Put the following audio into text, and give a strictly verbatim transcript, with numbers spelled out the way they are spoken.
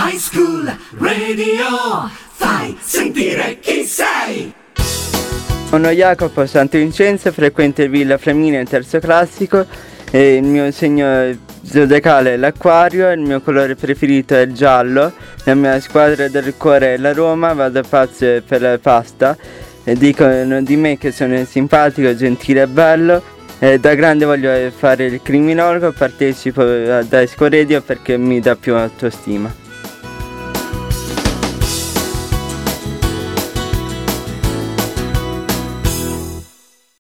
High School Radio, fai sentire chi sei. Sono Jacopo Santovincenzo, frequento il Villa Flaminia in terzo classico e il mio segno zodiacale è l'acquario, il mio colore preferito è il giallo, la mia squadra del cuore è la Roma, vado pazzo per la pasta e dicono di me che sono simpatico, gentile e bello. E da grande voglio fare il criminologo, partecipo ad High School Radio perché mi dà più autostima.